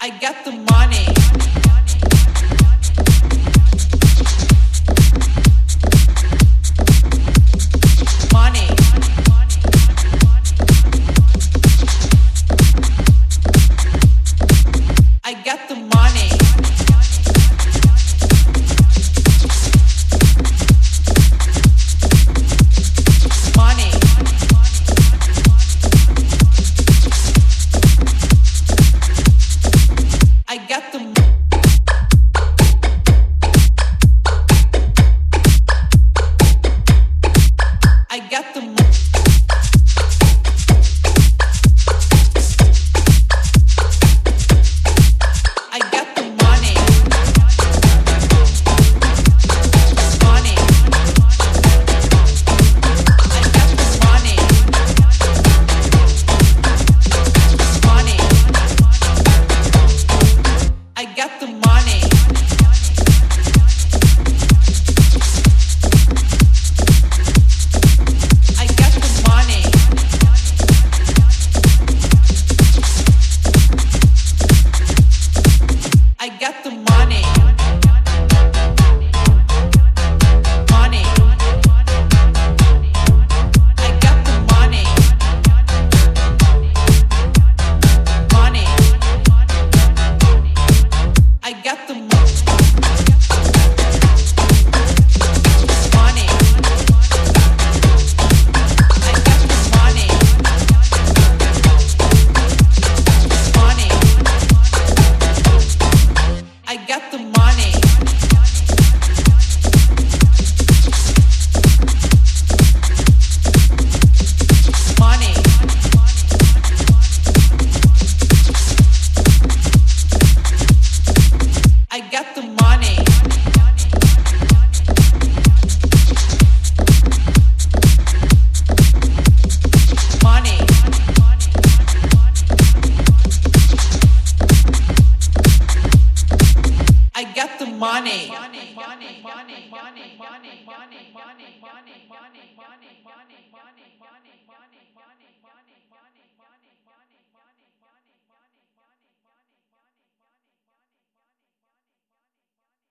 I got the money. Money. I got the money. Money. I got the I got the I got the money. Money. I got the money. Money. I got the money. I got the money. I got the money. Money. I got the money. Money. I got the money. I got the money. Money. I got the money. Money. I got the money. Money. I got the money.